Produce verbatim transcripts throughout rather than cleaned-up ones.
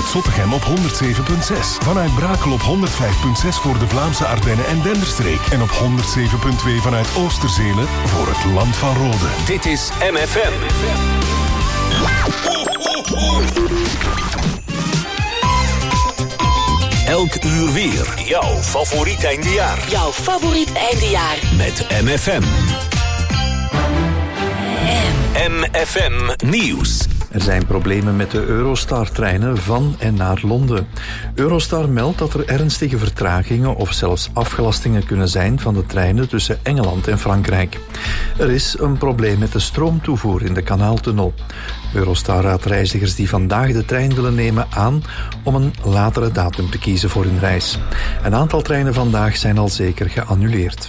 Vanuit Zottegem op honderd zeven komma zes. Vanuit Brakel op honderd vijf komma zes voor de Vlaamse Ardennen en Denderstreek. En op honderd zeven komma twee vanuit Oosterzelen voor het Land van Rode. Dit is M F M. Elk uur weer. Jouw favoriet eindejaar. Jouw favoriet eindejaar. Met M F M. M F M Nieuws. Er zijn problemen met de Eurostar-treinen van en naar Londen. Eurostar meldt dat er ernstige vertragingen of zelfs afgelastingen kunnen zijn van de treinen tussen Engeland en Frankrijk. Er is een probleem met de stroomtoevoer in de kanaaltunnel. Eurostar raadt reizigers die vandaag de trein willen nemen aan om een latere datum te kiezen voor hun reis. Een aantal treinen vandaag zijn al zeker geannuleerd.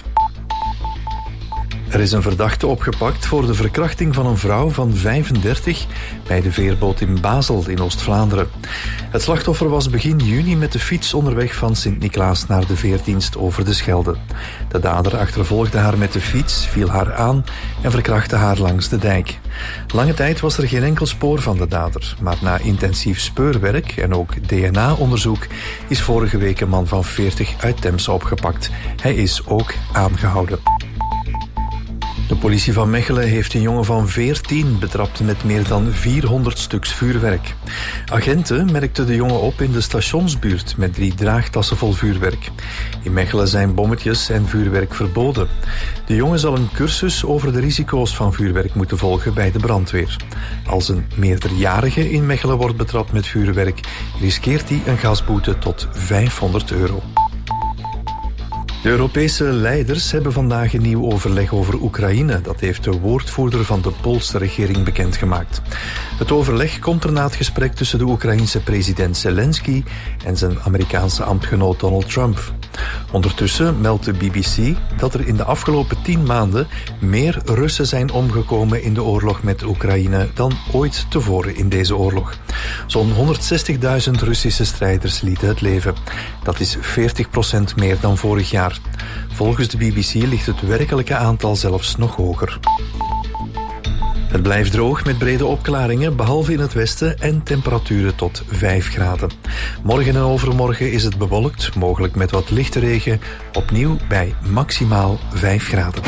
Er is een verdachte opgepakt voor de verkrachting van een vrouw van vijfendertig bij de veerboot in Basel in Oost-Vlaanderen. Het slachtoffer was begin juni met de fiets onderweg van Sint-Niklaas naar de veerdienst over de Schelde. De dader achtervolgde haar met de fiets, viel haar aan en verkrachtte haar langs de dijk. Lange tijd was er geen enkel spoor van de dader, maar na intensief speurwerk en ook D N A-onderzoek is vorige week een man van veertig uit Temse opgepakt. Hij is ook aangehouden. De politie van Mechelen heeft een jongen van veertien betrapt met meer dan vierhonderd stuks vuurwerk. Agenten merkten de jongen op in de stationsbuurt met drie draagtassen vol vuurwerk. In Mechelen zijn bommetjes en vuurwerk verboden. De jongen zal een cursus over de risico's van vuurwerk moeten volgen bij de brandweer. Als een meerderjarige in Mechelen wordt betrapt met vuurwerk, riskeert hij een gasboete tot vijfhonderd euro. De Europese leiders hebben vandaag een nieuw overleg over Oekraïne. Dat heeft de woordvoerder van de Poolse regering bekendgemaakt. Het overleg komt er na het gesprek tussen de Oekraïense president Zelensky en zijn Amerikaanse ambtgenoot Donald Trump. Ondertussen meldt de B B C dat er in de afgelopen tien maanden meer Russen zijn omgekomen in de oorlog met Oekraïne dan ooit tevoren in deze oorlog. Zo'n honderdzestigduizend Russische strijders lieten het leven. Dat is veertig procent meer dan vorig jaar. Volgens de B B C ligt het werkelijke aantal zelfs nog hoger. Het blijft droog met brede opklaringen, behalve in het westen, en temperaturen tot vijf graden. Morgen en overmorgen is het bewolkt, mogelijk met wat lichte regen, opnieuw bij maximaal vijf graden.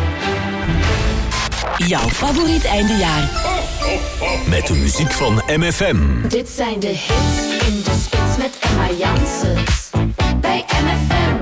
Jouw favoriet eindejaar. Met de muziek van M F M. Dit zijn de hits in de spits met Emma Janssens. Bij M F M.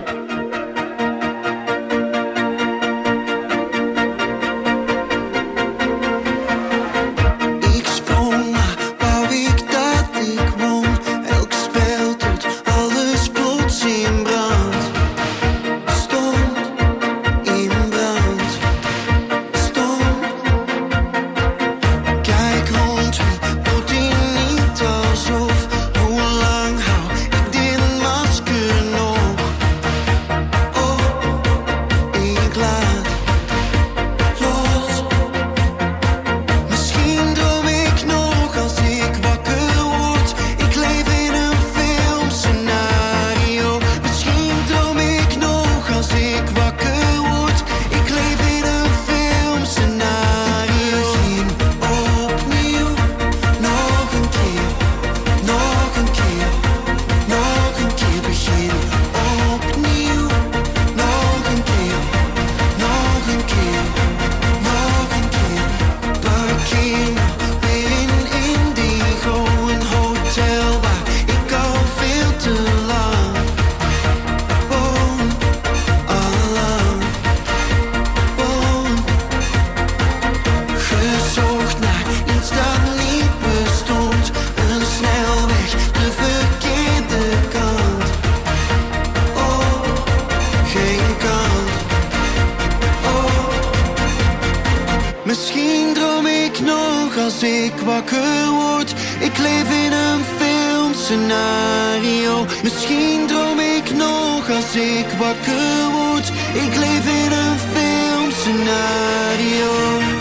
Misschien droom ik nog als ik wakker word. Ik leef in een filmscenario.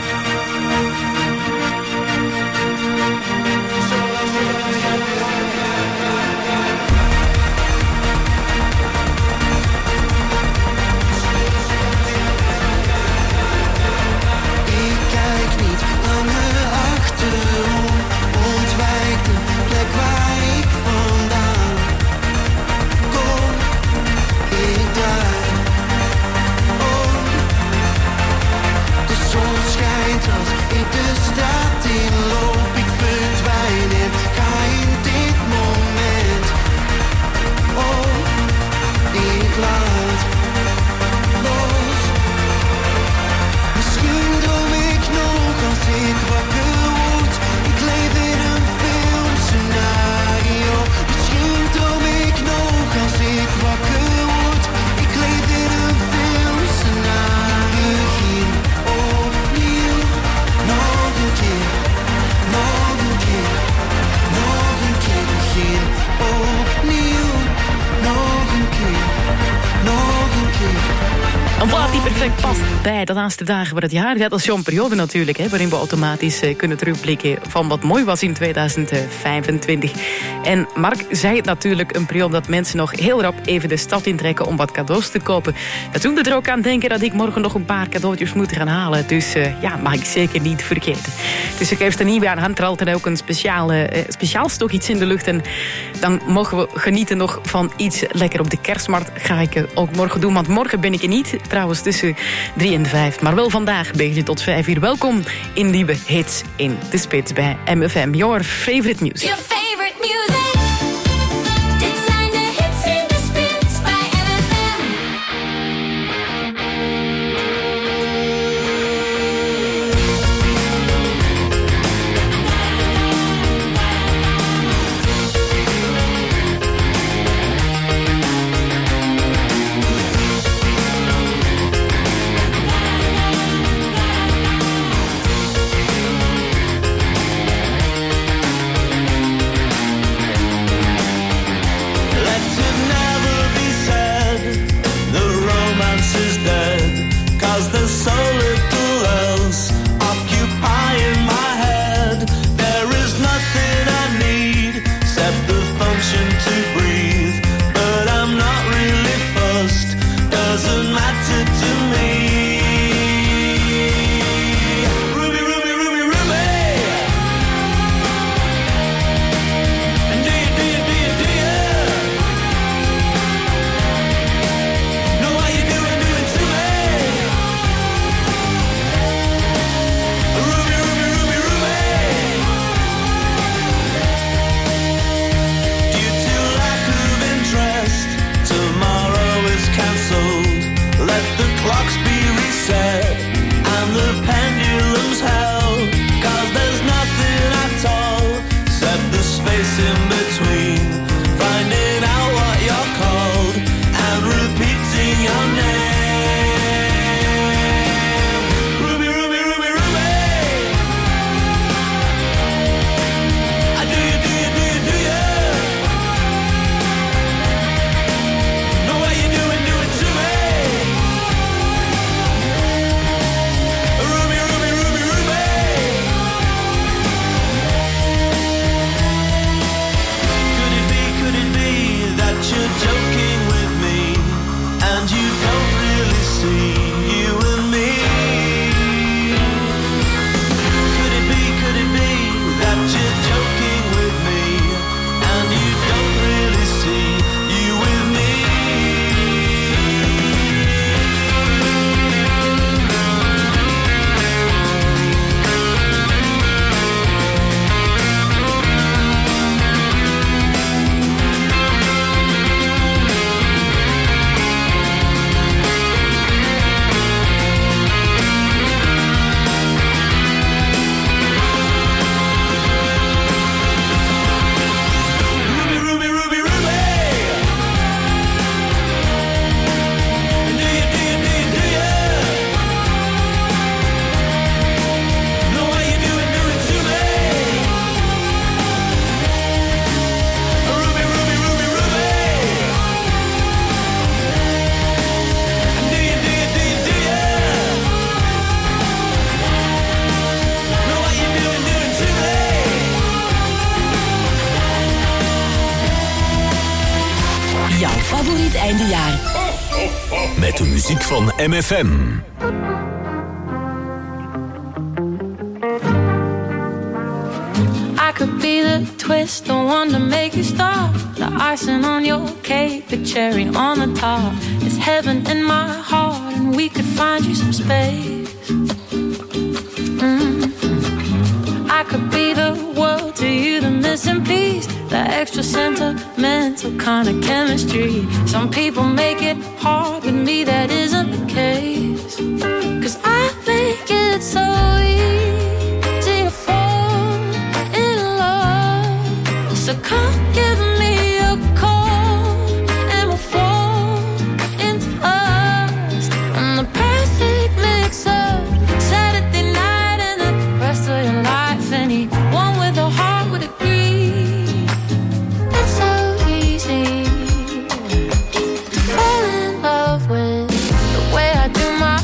Ik kijk niet langer achterom. Ontwijk de plek waar ik van die perfect past bij de laatste dagen van het jaar. Ja, dat is zo'n periode natuurlijk, hè, waarin we automatisch uh, kunnen terugblikken van wat mooi was in tweeduizend vijfentwintig. En Mark zei het natuurlijk, een periode dat mensen nog heel rap even de stad intrekken om wat cadeaus te kopen. Dat doet er ook aan denken dat ik morgen nog een paar cadeautjes moet gaan halen. Dus uh, ja, mag ik zeker niet vergeten. Dus ik heeft er niet bij aan hand, er altijd ook een speciale, uh, speciaal toch iets in de lucht. En dan mogen we genieten nog van iets lekker op de kerstmarkt. Ga ik uh, ook morgen doen, want morgen ben ik er niet. Trouwens tussen drie en vijf. Maar wel vandaag ben je tot vijf uur. Welkom in Nieuwe Hits in de Spits bij M F M. Your favorite music. Your favorite music. Dit zijn de hits in de Spits bij M F M. There's so little else occupying my head. There is nothing I need except the function to breathe. But I'm not really fussed, doesn't matter to me. Ruby, Ruby, Ruby, Ruby. And do you, do you, do you, do you know what you doing, doing to me? Let the clocks be reset and the pendulums held. Cause there's nothing at all except the space in between. Finding out what you're called and repeating your name. Ruby, Ruby, Ruby, Ruby. I do you, do you, do you, do you know what you're doing, doing to me? You're joking with me, and you don't really see you and me. Could it be, could it be that you're joking with me, and you don't really see you with me? Favoriet eindejaar. Met de muziek van M F M. I could be the twist, the one to make you stop. The icing on your cake, the cherry on the top. It's heaven in my heart, and we could find you some space. Mm-hmm. I could be the world to you, the missing piece, the extra sentimental kind of chemistry. Some people make it hard, with me that isn't the case. Cause I make it so easy to fall in love. So come give me a call and we'll fall into us. And the perfect mix of Saturday night and the rest of your life. Anyone with a heart would agree. It's so easy to fall in love with the way I do my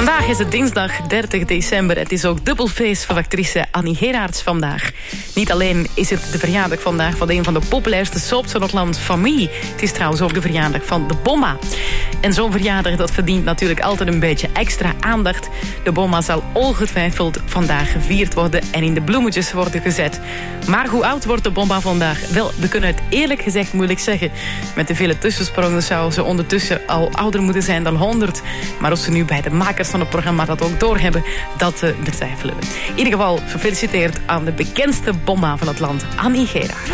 Vandaag is het dinsdag dertig december. Het is ook dubbelfeest voor actrice Annie Gerards vandaag. Niet alleen is het de verjaardag vandaag van een van de populairste soaps van het land, Famille. Het is trouwens ook de verjaardag van de Bomma. En zo'n verjaardag dat verdient natuurlijk altijd een beetje extra aandacht. De Bomma zal ongetwijfeld vandaag gevierd worden en in de bloemetjes worden gezet. Maar hoe oud wordt de Bomma vandaag? Wel, we kunnen het eerlijk gezegd moeilijk zeggen. Met de vele tussensprongen zou ze ondertussen al ouder moeten zijn dan honderd. Maar of ze nu bij de makers van het programma dat ook doorhebben, dat uh, betwijfelen we. In ieder geval gefeliciteerd aan de bekendste Bomma van het land, Annie Gerards.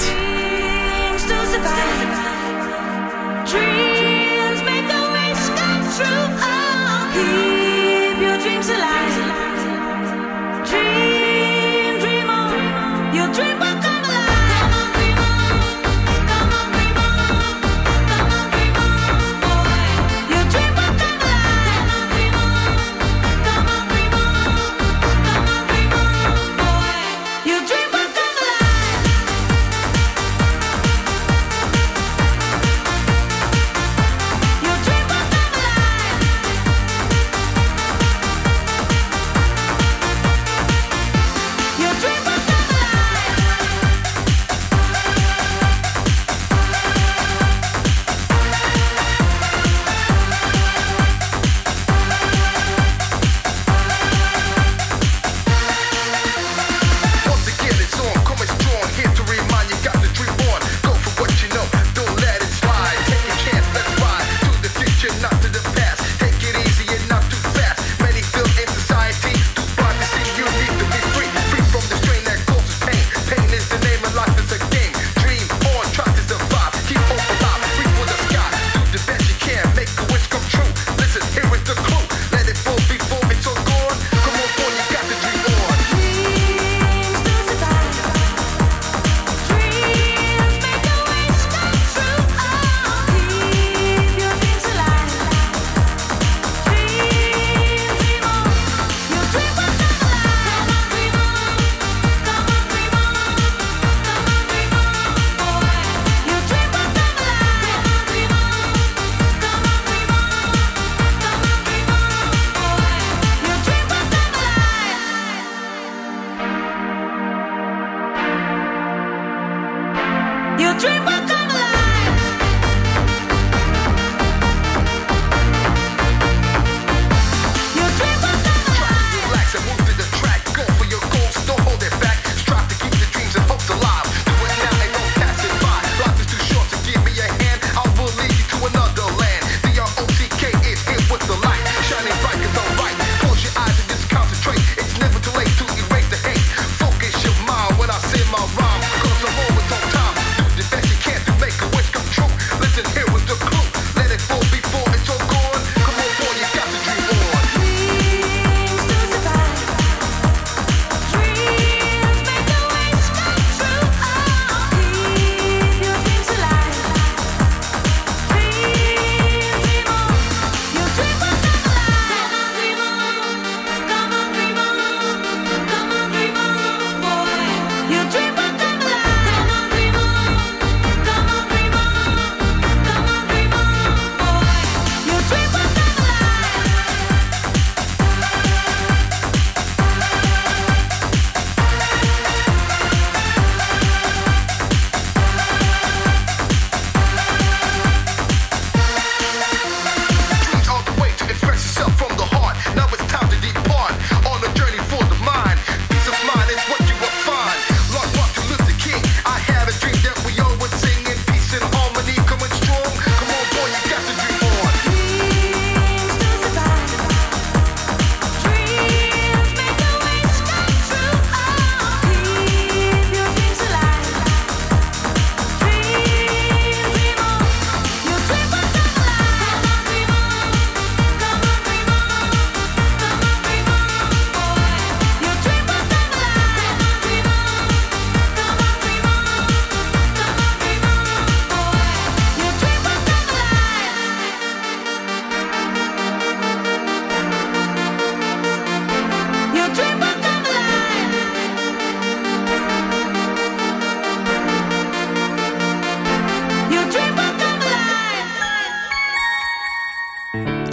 Can't do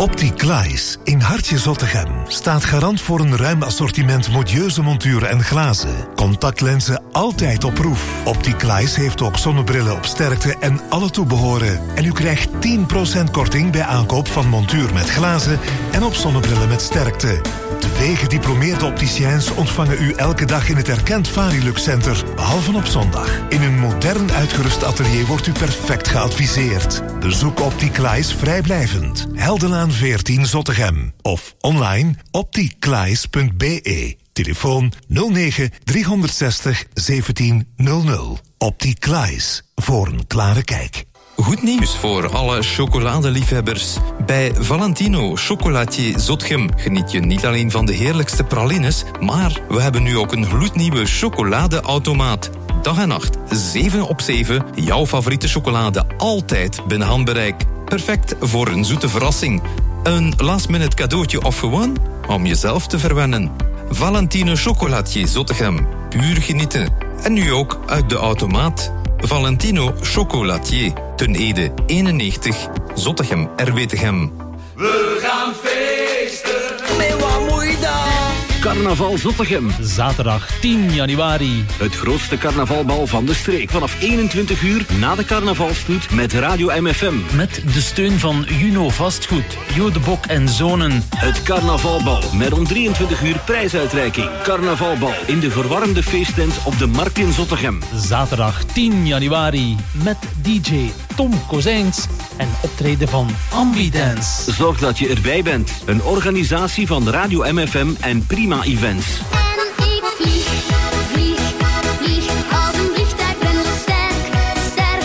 Opticlies in Hartje Zottegem staat garant voor een ruim assortiment modieuze monturen en glazen. Contactlenzen altijd op proef. Opticlies heeft ook zonnebrillen op sterkte en alle toebehoren. En u krijgt tien procent korting bij aankoop van montuur met glazen en op zonnebrillen met sterkte. Twee gediplomeerde opticiens ontvangen u elke dag in het erkend Varilux Center, behalve op zondag. In een modern uitgerust atelier wordt u perfect geadviseerd. Bezoek Opticlies vrijblijvend. Heldenlaan veertien Zottegem. Of online opticlies punt b e. Telefoon nul negen driehonderdzestig zeventien nul nul. Opticlies. Voor een klare kijk. Goed nieuws voor alle chocoladeliefhebbers. Bij Valentino Chocolatier Zottegem geniet je niet alleen van de heerlijkste pralines, maar we hebben nu ook een gloednieuwe chocoladeautomaat. Dag en nacht, zeven op zeven, jouw favoriete chocolade altijd binnen handbereik. Perfect voor een zoete verrassing. Een last-minute cadeautje of gewoon om jezelf te verwennen. Valentino Chocolatier Zottegem. Puur genieten. En nu ook uit de automaat. Valentino Chocolatier. Ten Ede eenennegentig. Zottegem, Erwetegem. We gaan feesten. Met wat moeida. Carnaval Zottegem. Zaterdag tien januari. Het grootste carnavalbal van de streek. Vanaf eenentwintig uur na de carnavalstoet met Radio M F M. Met de steun van Juno Vastgoed, Jo de Bok en Zonen. Het carnavalbal met om drieëntwintig uur prijsuitreiking. Carnavalbal in de verwarmde feesttent op de Markt in Zottegem. Zaterdag tien januari met D J Tom Kozijns en optreden van Ambidance. Zorg dat je erbij bent. Een organisatie van Radio M F M en Prima Events. En ik vlieg, vlieg, vlieg als een vliegtuig, ben zo sterk, sterk.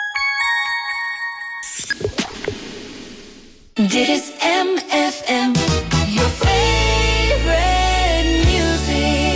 Dit is M F M, your favorite music.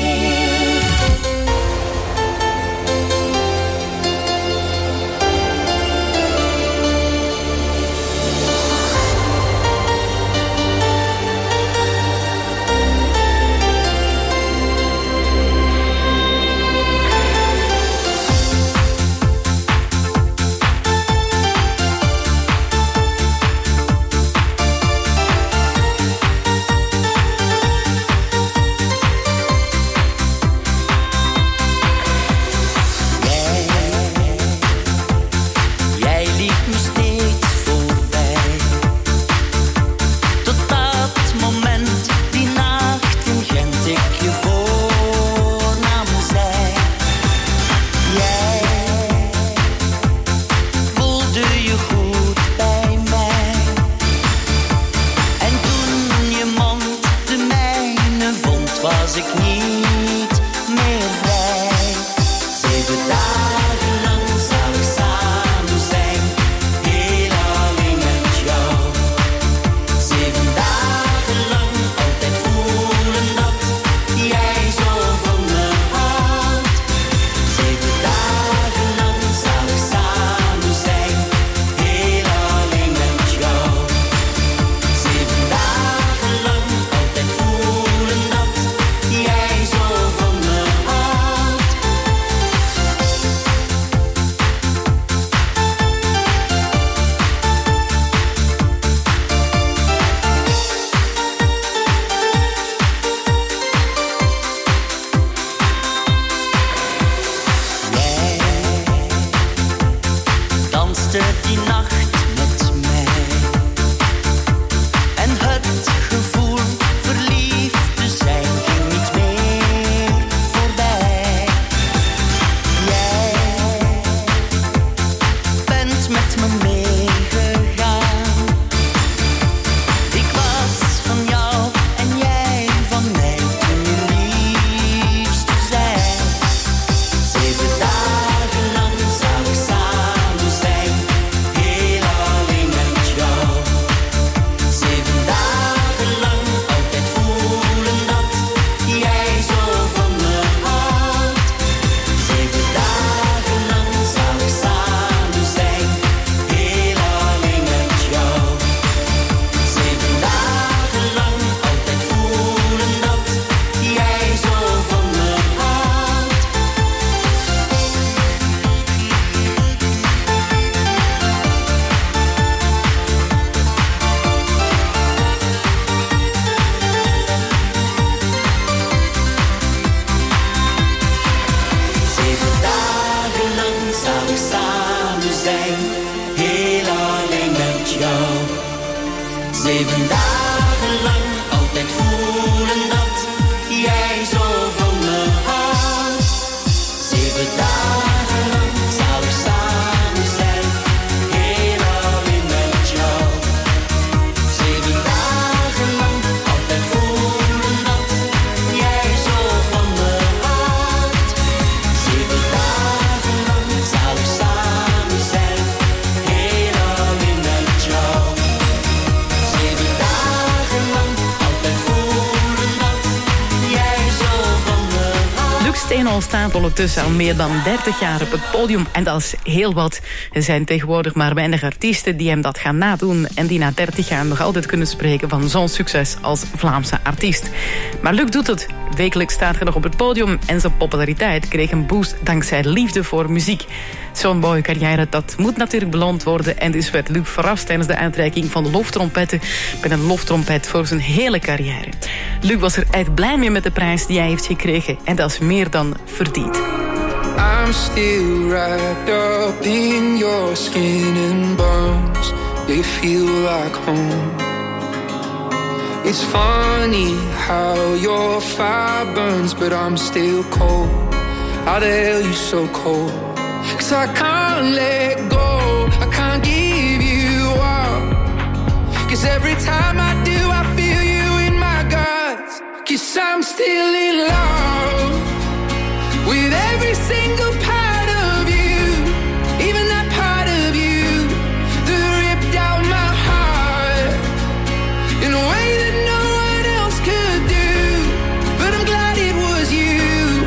Zeven dagen lang zou ik samen zijn, heel zijn, heel alleen met jou. Zeven dagen lang altijd voelen dat jij zo van me houdt. Zeven dagen lang zou ik samen zijn, heel alleen met jou. Zeven dagen lang altijd voelen dat jij zo van me houdt. Zeven dagen lang zou ik samen zijn, heel alleen met jou. Zeven dagen lang altijd voelen dat jij zo van me houdt. Luc Steenhol staat ondertussen al meer dan dertig jaar op het podium. En dat is heel wat. Er zijn tegenwoordig maar weinig artiesten die hem dat gaan nadoen. En die na dertig jaar nog altijd kunnen spreken van zo'n succes als Vlaamse artiest. Maar Luc doet het. Wekelijks staat hij nog op het podium. En zijn populariteit kreeg een boost dankzij liefde voor muziek. Zo'n mooie carrière, dat moet natuurlijk beloond worden. En dus werd Luc verrast tijdens de uitreiking van de loftrompetten. Met een loftrompet voor zijn hele carrière. Luc was er echt blij mee met de prijs die hij heeft gekregen. En dat is meer dan verdiend. I'm still wrapped up in your skin and bones. They feel like home. It's funny how your fire burns, but I'm still cold. How the hell you so cold? Cause I can't let go, I can't give you up. Cause every time I do, I feel you in my guts. Cause I'm still in love with every single part of you, even that part of you that ripped out my heart in a way that no one else could do. But I'm glad it was you.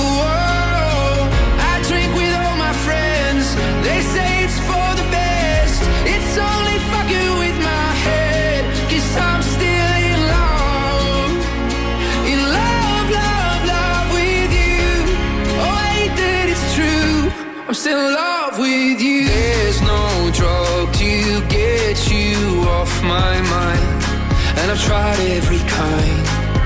Whoa, I drink with all my friends. They say it's for the best. It's only fucking with my head. Cause I'm still in love, in love, love, love with you. Oh, I hate that it's true, I'm still in love with you. There's no drug to get you off my mind, and I've tried every kind.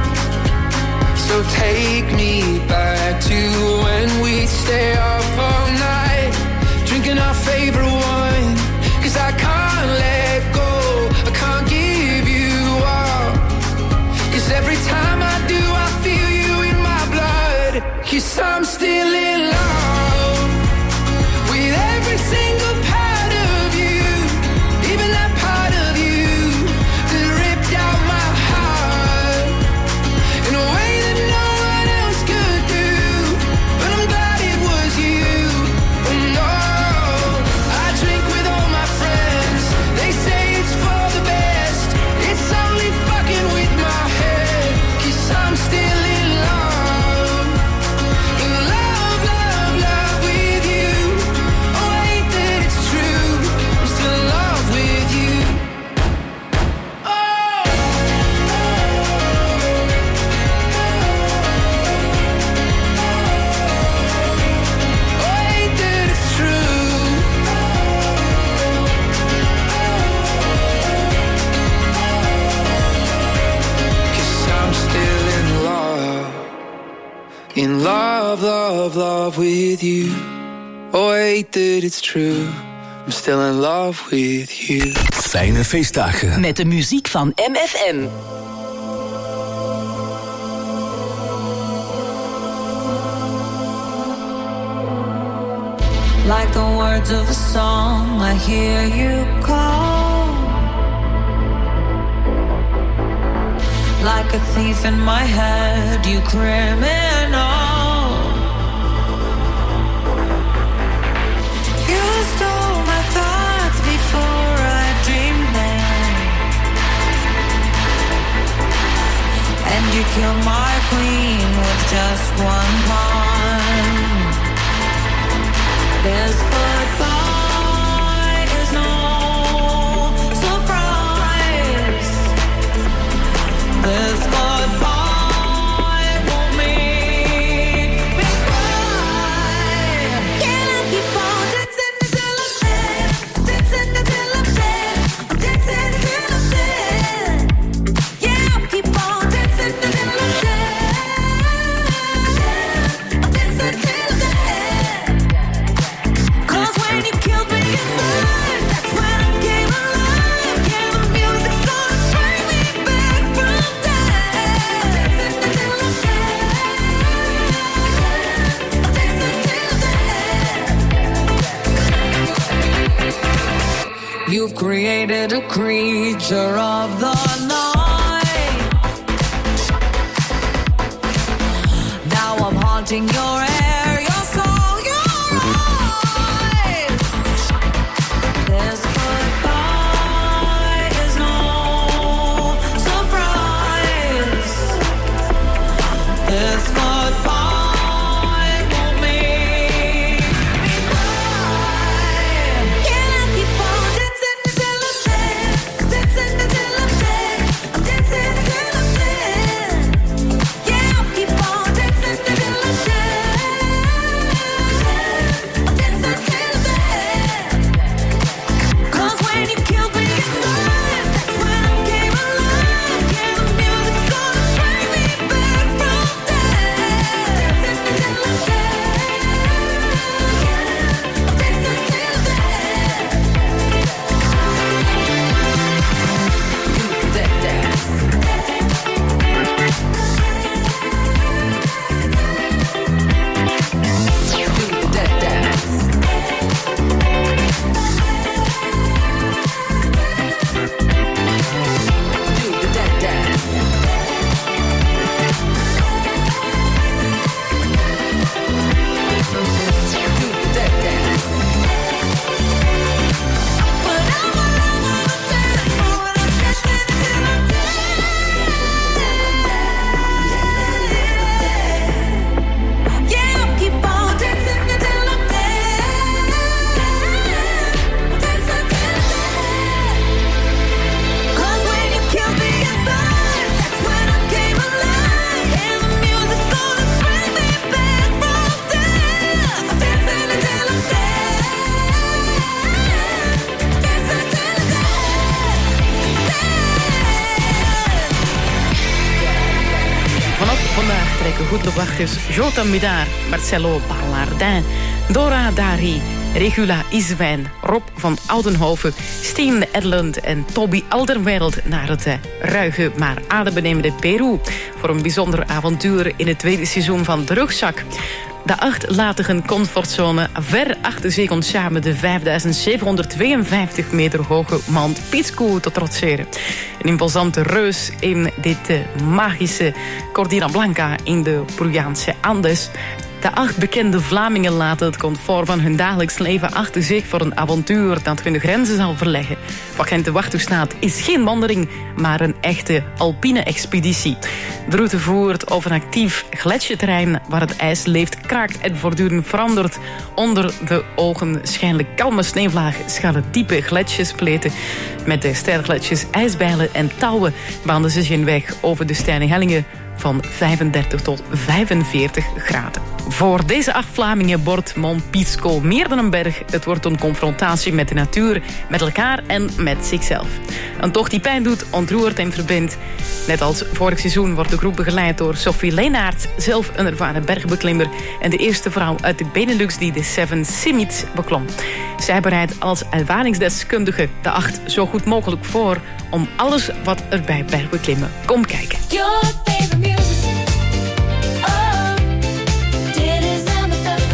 So take me back to when we'd stay up all night, drinking our favorite wine. Cause I can't let go, I can't give you up. Cause every time I do, I feel you in my blood. Cause I'm still in love with every single part of you, even that part of you that ripped out my heart in a way that no one else could do. But I'm glad it was you. Oh no, I drink with all my friends. They say it's for the best. It's only fucking with my head. Cause I'm still in love, in love, love, love with you. Oh, I hate that it's true, I'm still in love with you. Oh, oh, I hate that it's true. Cause I'm still in love, in love, love, love with you. Oh, I hate that it's true, I'm still in love with you. Fijne feestdagen. Met de muziek van M F M. Like the words of a song, I hear you call. Like a thief in my head, you criminal. You stole my thoughts before I dreamed them, and you killed my queen with just one pawn. This goodbye is no surprise. This goodbye won't make me cry. Can I keep on dancing until I'm dead? Dancing until I'm dead. Dancing until I'm dead. Yeah, I'll keep on dancing until I'm dead. I'll dance until I'm dead. 'Cause when You've created a creature of the night. Now I'm haunting your air, your soul, your eyes. This goodbye is no surprise. This goodbye Jota Midar, Marcelo Ballardin, Dora Dari, Regula Iswijn, Rob van Oudenhoven, Steven Edlund en Toby Alderweireld naar het uh, ruige maar adembenemende Peru voor een bijzonder avontuur in het tweede seizoen van De Rugzak. De acht laten hun comfortzone ver achter zich om samen de vijfduizend zevenhonderdtweeënvijftig meter hoge Mount Pisco te trotseren. Een imposante reus in dit uh, magische Cordillera Blanca in de Peruaanse Andes. De acht bekende Vlamingen laten het comfort van hun dagelijks leven achter zich voor een avontuur dat hun grenzen zal verleggen. Wat hen te wachten staat is geen wandeling, maar een echte alpine expeditie. De route voert over een actief gletsjerterrein waar het ijs leeft, kraakt en voortdurend verandert. Onder de ogenschijnlijk kalme sneeuwlaag schalen diepe gletsjerspleten. Met de stergletsjers, ijsbijlen en touwen baanden ze zich een weg over de steile hellingen van vijfendertig tot vijfenveertig graden. Voor deze acht Vlamingen wordt Mont Pisco meer dan een berg. Het wordt een confrontatie met de natuur, met elkaar en met zichzelf. Een tocht die pijn doet, ontroert en verbindt. Net als vorig seizoen wordt de groep begeleid door Sophie Leenaert, zelf een ervaren bergbeklimmer en de eerste vrouw uit de Benelux die de Seven Summits beklom. Zij bereidt als ervaringsdeskundige de acht zo goed mogelijk voor om alles wat er bij bergbeklimmen komt kijken. Your favorite music. Oh, dit is M F M.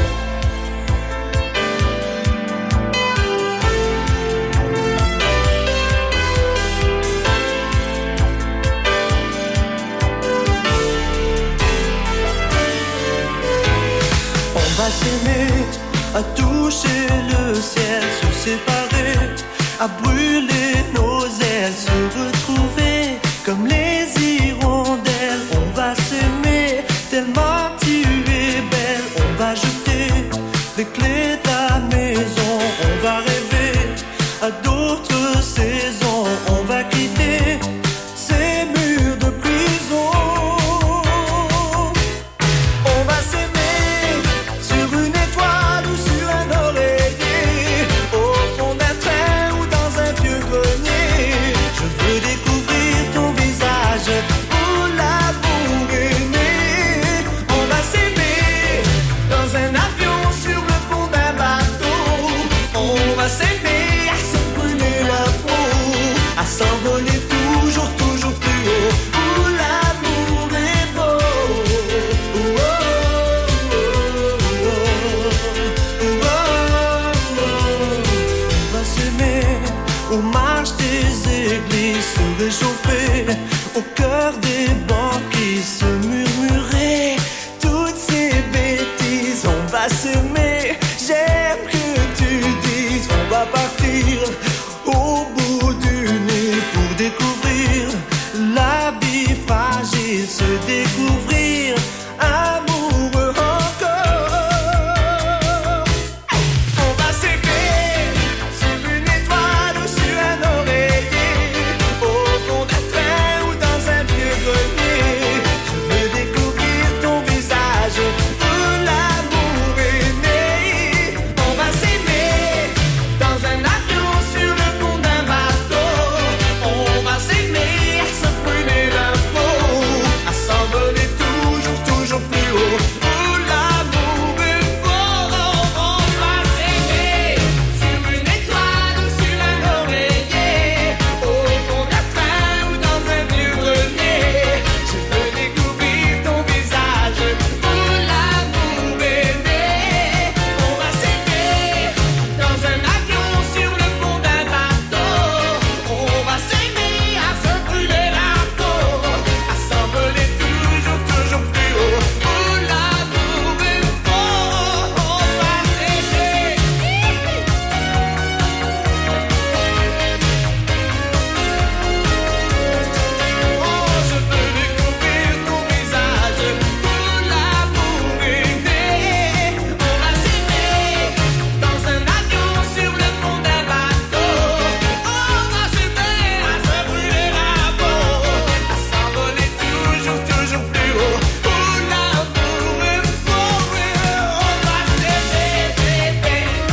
On va s'aimer, à toucher le ciel, se séparer, à brûler nos ailes, se retrouver comme les hirondelles. On va s'aimer tellement tu es belle. On va jeter les clés de la maison. On va rêver à d'autres saisons. On va quitter ces murs de prison. On va s'aimer sur une étoile ou sur un oreiller, au fond d'un train ou dans un vieux grenier. Je veux découvrir ton visage où l'amour est né. On va s'aimer dans un avion sur le pont d'un bateau. On va s'aimer à se brûler la peau. aux marches des églises se réchauffer, au cœur des bancs qui se murmuraient toutes ces bêtises. On va s'aimer, j'aime que tu dises on va partir au bout du nez pour découvrir la vie fragile, se découvrir amoureux encore. On va s'aimer sur une étoile ou sur un oreiller, au fond d'un train ou dans un vieux grenier. Je veux découvrir ton visage où l'amour est né. On va s'aimer dans un avion sur le pont d'un bateau. On va s'aimer à se brûler la peau, à s'envoler toujours, toujours plus haut. Où l'amour est beau. On va s'aimer sur une étoile ou sur un oreiller, au fond d'un train ou dans un vieux grenier. Je veux découvrir ton visage où l'amour est né. On va s'aimer dans un avion sur le pont d'un bateau. On va s'aimer à se brûler la peau, à s'envoler toujours, toujours plus haut. Où l'amour est beau. On va s'aimer. Oh, je veux découvrir ton visage où l'amour est né. On va s'aimer dans un avion sur le pont d'un bateau. On va s'aimer à se brûler la peau, à s'envoler toujours, toujours plus haut. Où l'amour est beau. On va s'aimer.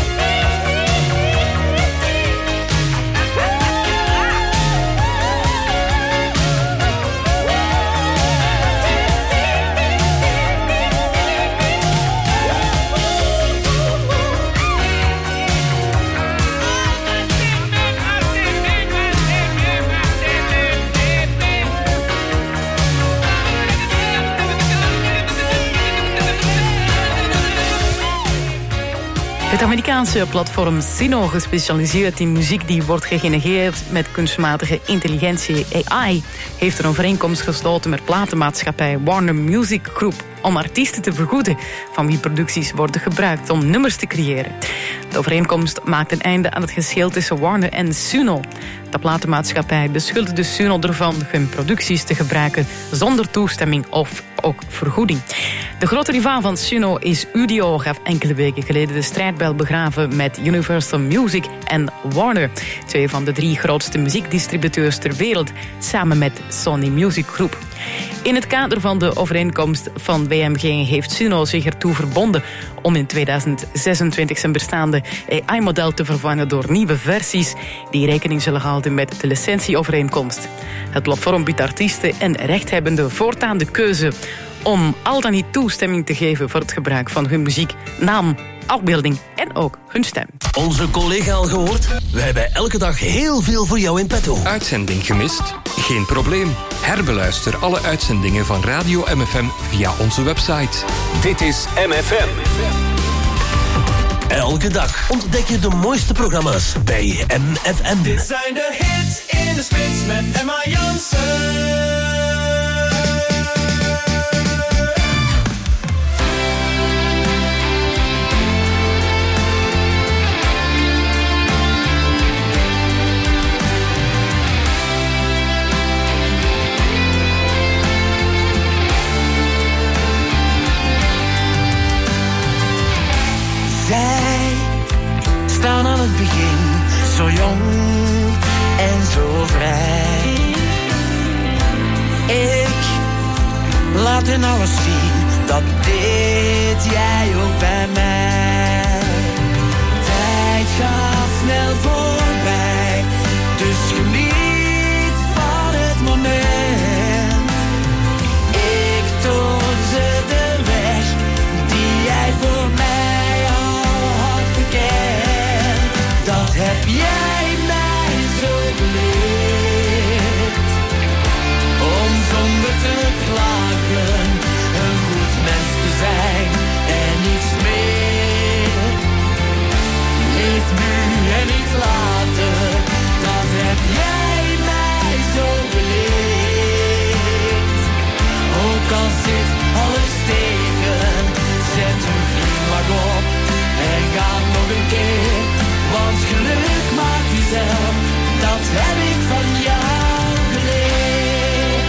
Het Amerikaanse platform Sino, gespecialiseerd in muziek die wordt gegenereerd met kunstmatige intelligentie A I, heeft een overeenkomst gesloten met platenmaatschappij Warner Music Group om artiesten te vergoeden van wie producties worden gebruikt om nummers te creëren. De overeenkomst maakt een einde aan het geschil tussen Warner en Suno. De platenmaatschappij beschuldigde Suno ervan hun producties te gebruiken zonder toestemming of ook vergoeding. De grote rivaal van Suno is Udio, gaf enkele weken geleden de strijdbel begraven met Universal Music en Warner, twee van de drie grootste muziekdistributeurs ter wereld, samen met Sony Music Group. In het kader van de overeenkomst van W M G heeft Suno zich ertoe verbonden om in tweeduizend zesentwintig zijn bestaande A I-model te vervangen door nieuwe versies die rekening zullen houden met de licentieovereenkomst. Het platform biedt artiesten en rechthebbenden voortaan de keuze om al dan niet toestemming te geven voor het gebruik van hun muziek, naam, afbeelding en ook hun stem. Onze collega al gehoord? We hebben elke dag heel veel voor jou in petto. Uitzending gemist? Geen probleem. Herbeluister alle uitzendingen van Radio M F M via onze website. Dit is M F M. Elke dag ontdek je de mooiste programma's bij M F M. Dit zijn de hits in de spits met Emma Jansen. Zij staan aan het begin, zo jong en zo vrij. Ik laat hen alles zien, dat deed jij ook bij mij. Tijd gaat snel voorbij, dus geniet van het moment. Ik toon ze de weg die jij voor mij. Dat heb jij mij zo geleerd, om zonder te klagen een goed mens te zijn en niets meer. Leef nu en niet later, geluk maak jezelf, dat heb ik van jou geleerd.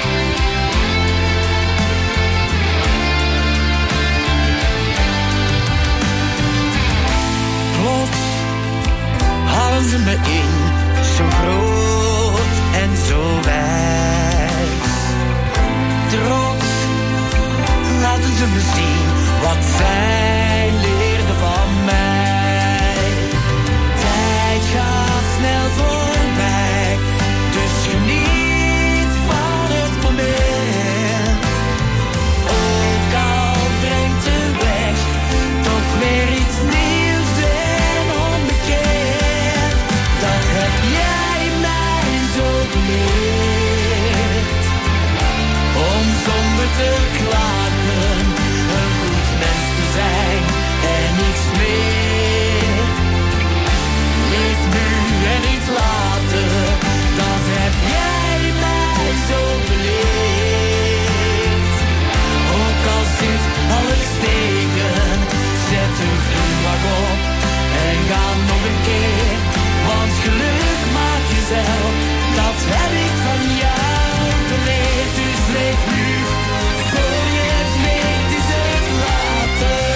Plots halen ze me in, zo groot en zo wijs. Trots laten ze me zien wat zij leerden van mij. Tijd gaat snel voorbij, dus geniet van het moment. Ook al brengt de weg toch weer iets nieuws en onbekend. Dat heb jij mij zo geleerd. Om zonder te klagen een goed mens te zijn en niets meer. Leef nu en niet later, dat heb jij mij zo geleerd. Ook al zit alles tegen, zet een glimlach op en ga nog een keer. Want geluk maak jezelf, dat heb ik van jou geleerd. Dus leef nu, voor je het weet is het later.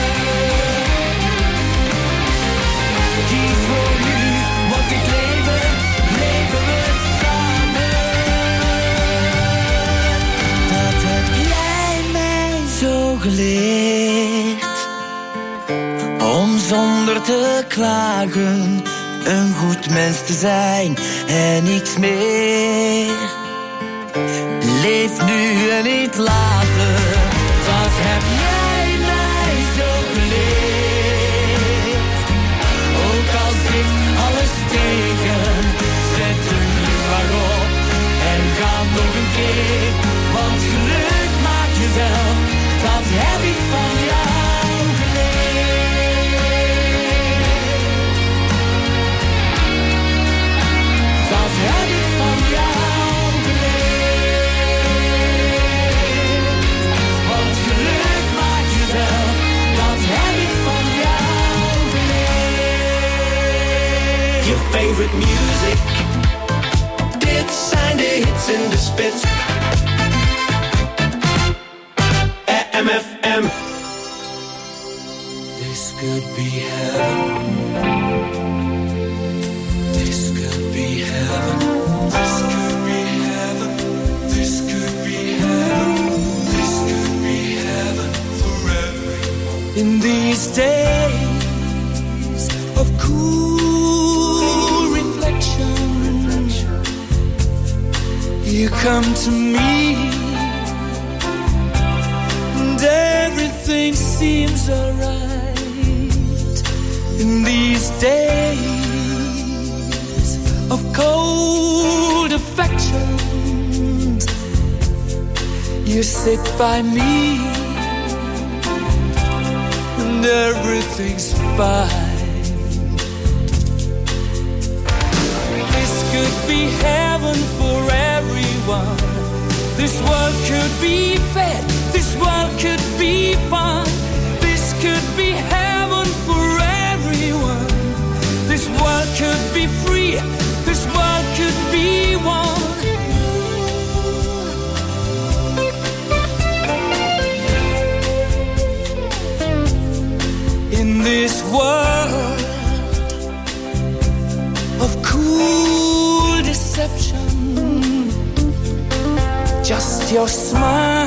Kies voor nu, want dit leven, leven we samen. Dat heb jij mij zo geleerd. Om zonder te klagen een goed mens te zijn en niks meer. Leef nu en niet later, dat heb jij mij zo geleerd. Ook al zit alles tegen, zet een glimlach op en ga nog een keer. Want geluk maak jezelf, dat heb ik van jou geleerd. Dat heb ik van jou geleerd. Want geluk maak jezelf, dat heb ik van jou geleerd. Your favorite music. Dit zijn de hits in de spits. M F M. This could be heaven. This could be heaven. This could be heaven. This could be heaven. This could be heaven for everyone. In these days of cool reflection, you come to me and everything seems alright. In these days of cold affection, you sit by me and everything's fine. This could be heaven for everyone. This world could be fair. This world could be fun. This could be heaven for everyone. This world could be free. This world could be one. In this world of cool deception, just your smile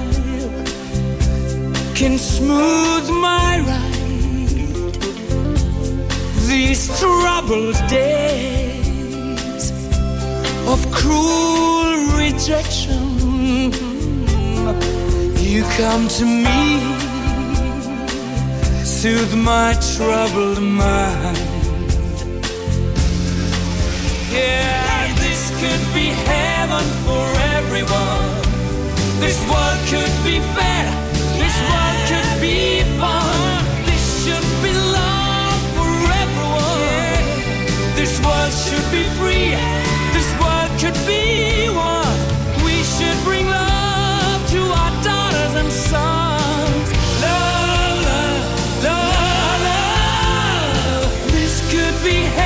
can smooth my ride. These troubled days of cruel rejection, you come to me, soothe my troubled mind. Yeah, this could be heaven for everyone. This world could be fair. This world could be fun. This should be love for everyone. This world should be free. This world could be one. We should bring love to our daughters and sons. Love, love, love, love. This could be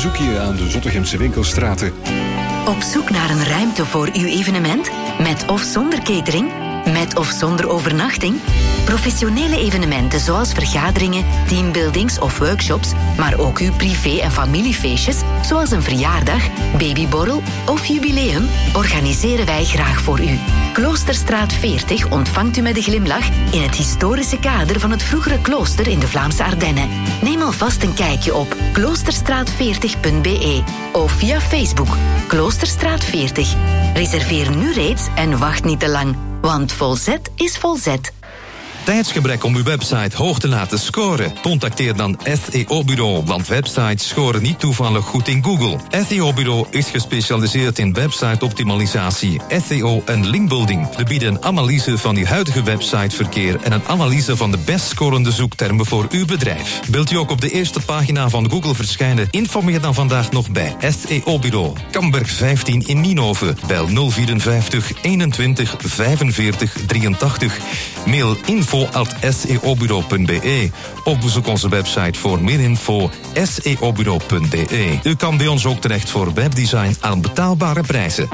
bezoekje aan de Zottegemse winkelstraten. Op zoek naar een ruimte voor uw evenement? Met of zonder catering? Met of zonder overnachting? Professionele evenementen zoals vergaderingen, teambuildings of workshops, maar ook uw privé- en familiefeestjes, zoals een verjaardag, babyborrel of jubileum, organiseren wij graag voor u. Kloosterstraat veertig ontvangt u met een glimlach in het historische kader van het vroegere klooster in de Vlaamse Ardennen. Neem alvast een kijkje op kloosterstraat veertig punt b e of via Facebook Kloosterstraat veertig. Reserveer nu reeds en wacht niet te lang, want volzet is volzet. Tijdsgebrek om uw website hoog te laten scoren? Contacteer dan S E O-bureau, want websites scoren niet toevallig goed in Google. S E O-bureau is gespecialiseerd in website-optimalisatie, S E O en linkbuilding. We bieden een analyse van uw huidige websiteverkeer en een analyse van de best scorende zoektermen voor uw bedrijf. Wilt u ook op de eerste pagina van Google verschijnen? Informeer dan vandaag nog bij S E O-bureau. Kamberg vijftien in Nienhoven. Bel nul vierenvijftig eenentwintig vijfenveertig drieëntachtig. Mail info at s e o bureau punt b e of bezoek onze website voor meer info s e o bureau punt b e. U kan bij ons ook terecht voor webdesign aan betaalbare prijzen.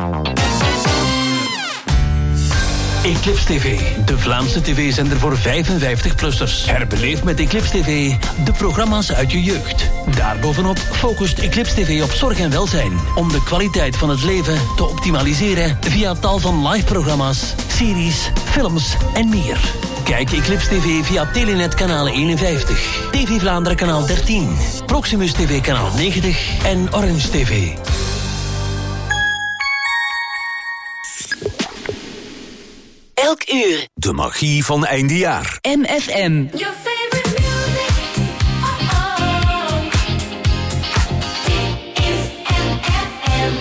Eclipse T V, de Vlaamse tv-zender voor vijfenvijftig-plussers. Herbeleef met Eclipse T V de programma's uit je jeugd. Daarbovenop focust Eclipse T V op zorg en welzijn, om de kwaliteit van het leven te optimaliseren via tal van live-programma's, series, films en meer. Kijk Eclipse T V via Telenet kanaal eenenvijftig, T V Vlaanderen kanaal dertien, Proximus T V kanaal negentig en Orange T V. Elk uur. De magie van eindejaar. M F M. Your favorite music. Oh, oh. Dit is M F M.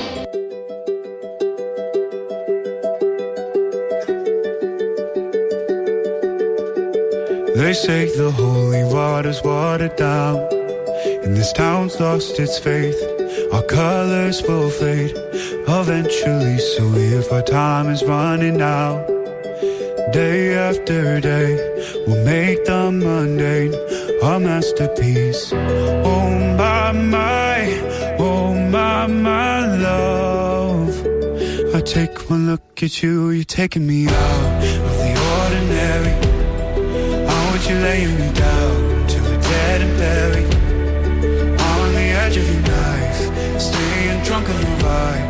They say the holy water's watered down, and this town's lost its faith. Our colors will fade eventually, so if our time is running out, day after day, we'll make the mundane a masterpiece. Oh my, my, oh my, my love. I take one look at you, you're taking me out of the ordinary. How would you lay me down till we're dead and buried? On the edge of your knife, staying drunk on your vibe.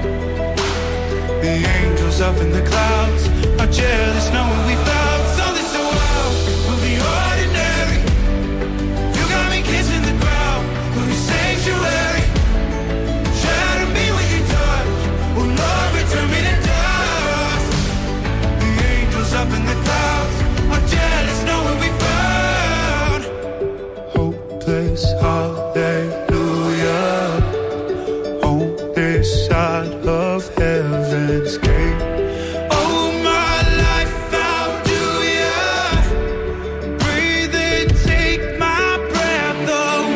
The angels up in the clouds are jealous knowing we found something so wild. Of the ordinary, you got me kissing the ground of your sanctuary. Shadow me when you touch, oh Lord, return me to dust. The angels up in the clouds are jealous knowing we found hopeless hallelujah on this side of heaven's gate. Oh my life, how do ya breathe and take my breath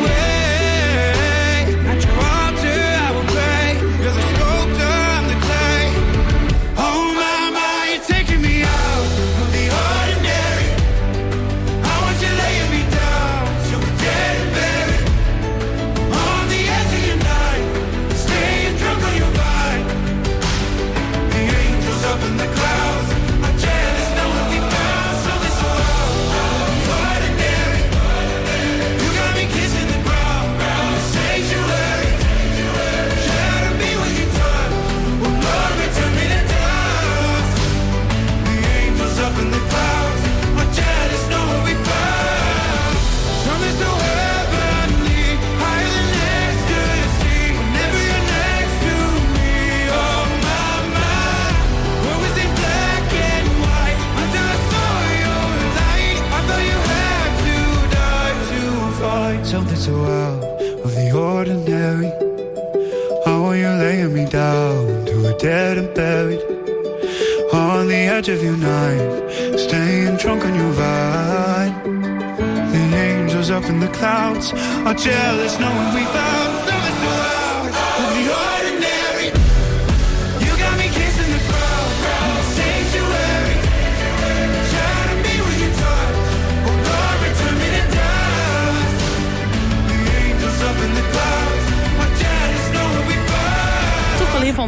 away? At your altar I will pray. You're the sculptor, I'm the clay. Oh my, my, you're taking me out of the ordinary. I want you laying me down till we're dead and buried. On the edge of your knife, staying drunk on your vine. The angels up in the clouds are jealous knowing we found something so ordinary. You got me kissing the ground, the sanctuary. Shadow me when you touch, oh Lord, return me to dust. The angels up in the clouds are jealous knowing we found something so heavenly, higher than ecstasy. Whenever you're next to me, oh my, my. What was in black and white until I saw your light? I thought you had to die to find something so out of the ordinary. How are you laying me down to a dead and buried? On the edge of your knife, staying drunk on your vine. The angels up in the clouds are jealous knowing we found something so out of the ordinary. You got me kissing the ground, the sanctuary. Shadow me when you touch, oh Lord, return me to dust. The angels up in the clouds are jealous.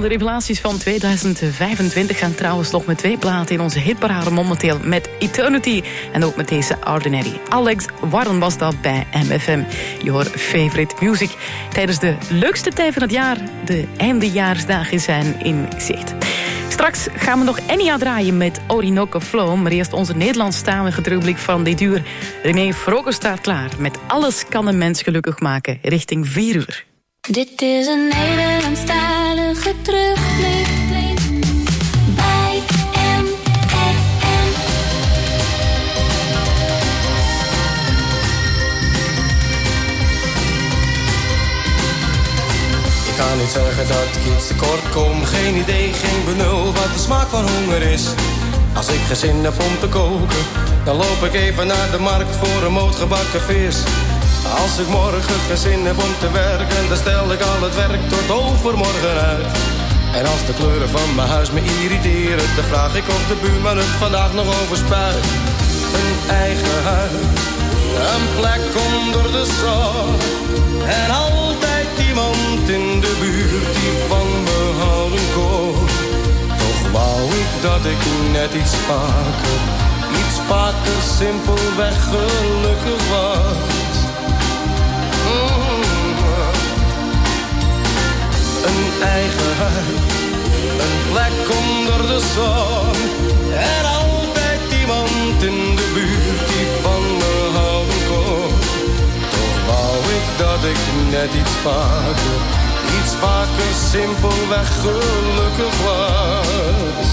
de revelaties van tweeduizend vijfentwintig gaan trouwens nog met twee platen in onze hitparade momenteel. Met Eternity en ook met deze Ordinary. Alex Warren was dat bij M F M. Your favorite music. Tijdens de leukste tijd van het jaar, de eindejaarsdagen zijn in zicht. Straks gaan we nog Enya draaien met Orinoco Flow. Maar eerst onze Nederlandstalige terugblik van dit uur. René Vroger staat klaar met Alles kan een mens gelukkig maken. Richting vier uur. Dit is een Nederlandstalige terugblik bij M F M. Ik ga niet zeggen dat ik iets tekort kom. Geen idee, geen benul wat de smaak van honger is. Als ik geen zin heb om te koken, dan loop ik even naar de markt voor een moot gebakken vis. Als ik morgen geen zin heb om te werken, dan stel ik al het werk tot overmorgen uit. En als de kleuren van mijn huis me irriteren, dan vraag ik of de buurman het vandaag nog overspuit. Een eigen huis, een plek onder de zon. En altijd iemand in de buurt die van me houden kon. Toch wou ik dat ik net iets vaker, iets vaker simpelweg gelukkig was. Een eigen huis, een plek onder de zon. En altijd iemand in de buurt die van me houden kon. Toch wou ik dat ik net iets vaker, iets vaker simpelweg gelukkig was.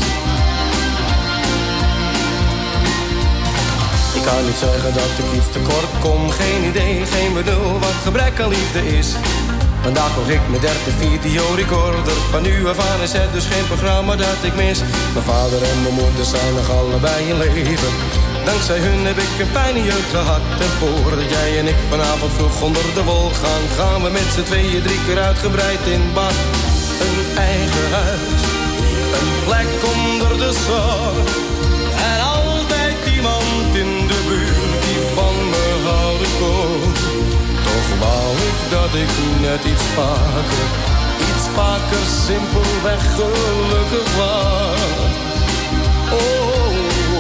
Ik kan niet zeggen dat ik iets tekort kom. Geen idee, geen benul wat gebrek aan liefde is. Vandaag kocht ik mijn derde videorecorder. Van nu af aan is het dus geen programma dat ik mis. Mijn vader en mijn moeder zijn nog allebei in leven. Dankzij hun heb ik een fijne jeugd gehad. En voordat jij en ik vanavond vroeg onder de wol gaan, gaan we met z'n tweeën drie keer uitgebreid in bad. Een eigen huis, een plek onder de zon. En altijd iemand in de buurt die van me houden kon. Toch wou ik dat ik net iets vaker, iets vaker simpelweg gelukkig was. Oh,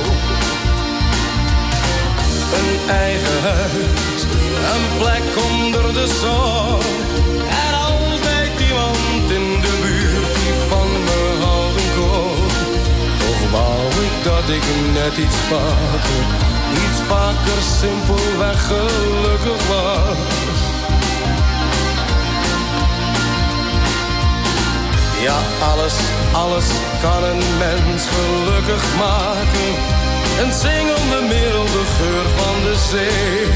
een eigen huis, een plek onder de zon. En altijd iemand in de buurt die van me houden kon. Toch wou ik dat ik net iets vaker, iets vaker simpelweg gelukkig was. Ja, alles, alles kan een mens gelukkig maken. Een zingende milde geur van de zee.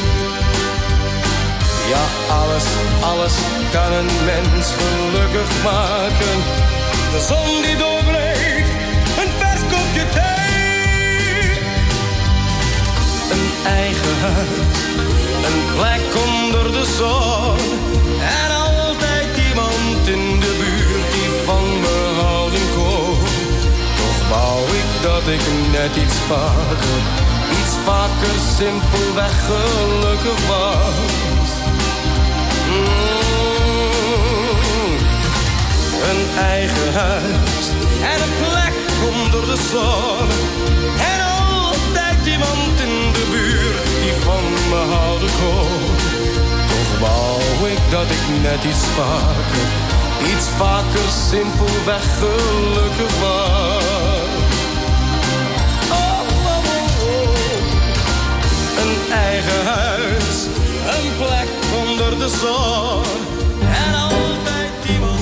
Ja, alles, alles kan een mens gelukkig maken. De zon die doorbreekt, een vers kopje thee. Een eigen huis, een plek onder de zon. En altijd iemand in de buurt die van me houden kon. Toch wou ik dat ik net iets vaker, iets vaker simpelweg gelukkig was. Mm. Een eigen huis en een plek onder de zon. En altijd iemand in de buurt die van me houden kon. Toch wou ik dat ik net iets vaker, iets vaker simpelweg gelukkig was. Oh, oh, oh, oh. Een eigen huis, een plek onder de zon. En altijd iemand.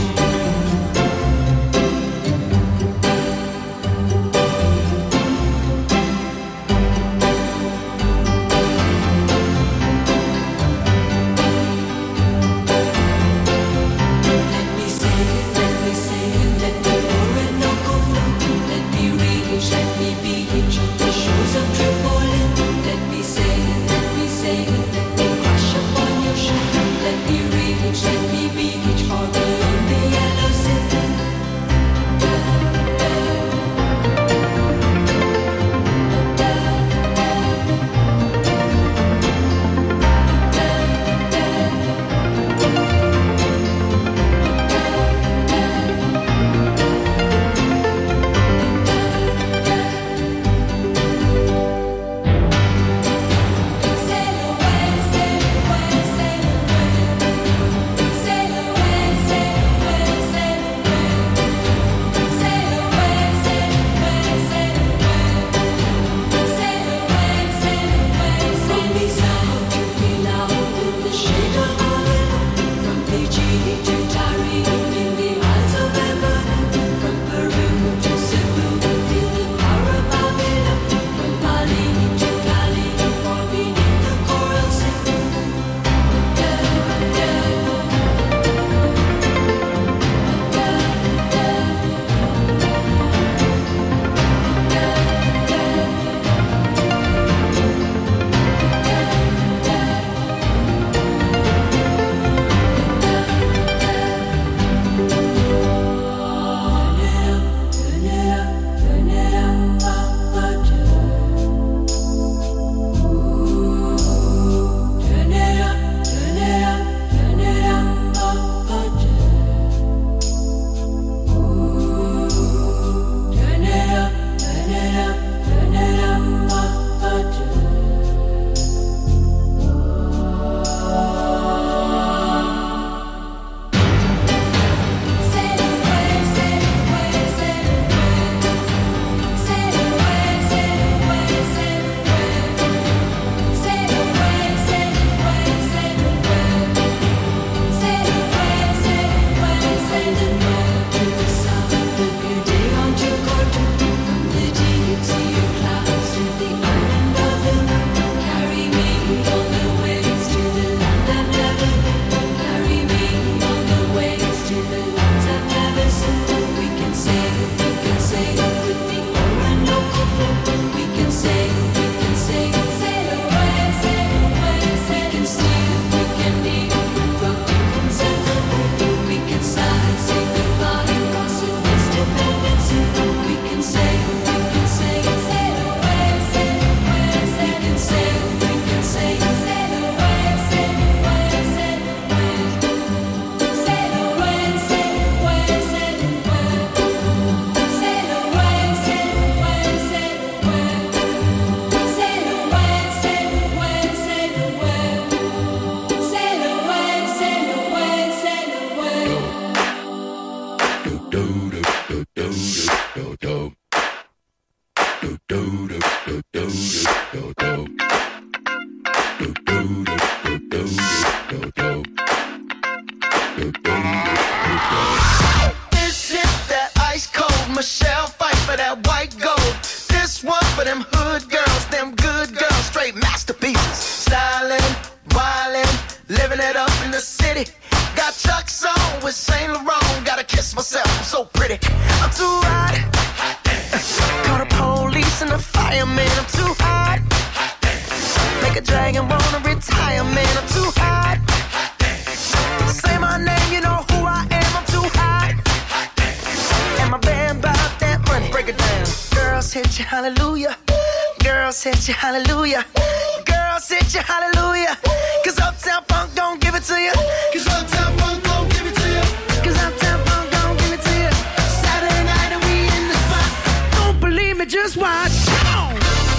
This is that ice cold Michelle fight for that white gold. This one for them hood girls, them good girls, straight masterpieces. Styling, wildin', living it up in the city. Got Chuck's on with Saint Laurent. Gotta kiss myself, I'm so pretty. I'm too hot. Call the police and the fireman. I'm too hot. Make a dragon wanna retire, man. I'm too hot. Say my name, you know who I am. I'm too hot. And my band bought that money. Break it down. Girls hit you, hallelujah. Girls hit you, hallelujah. Girls hit you, hallelujah. Cause Uptown Funk don't give it to you. Cause Uptown Funk don't give it to you. Cause Uptown Funk don't give it to you. Saturday night and we in the spot. Don't believe me, just watch. Come on.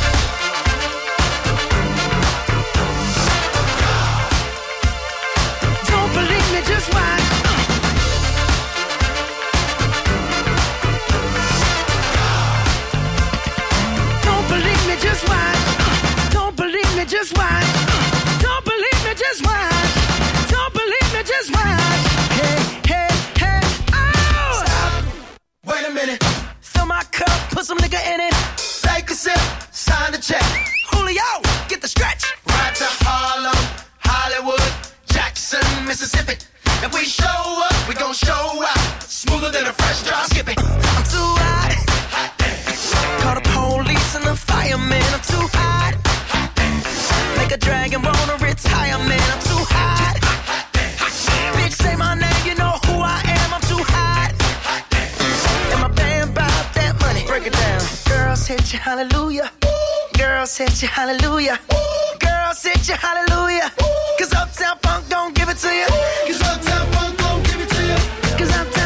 Don't believe me, just watch. Don't believe me, just watch. Don't believe me, just watch. Don't believe me, just watch. Don't believe me, just watch. Hey, hey, hey, oh! Stop. Wait a minute. Fill my cup, put some nigga in it. Take a sip, sign the check. Julio, get the stretch. Right to Harlem, Hollywood, Jackson, Mississippi. If we show up, we gon' show out. Smoother than a fresh drop. Skip it. I'm too hot. Call the police and the fireman. I'm too hot. Make a dragon wanna retire, man. I'm too hot. Bitch, say my name, you know who I am. I'm too hot. And my band bought that money. Break it down. Girls hit you, hallelujah. Girls hit you, hallelujah. Girls hit you, hallelujah. Cause Uptown Funk don't give it to you. Cause Uptown Funk don't give it to you. Cause Uptown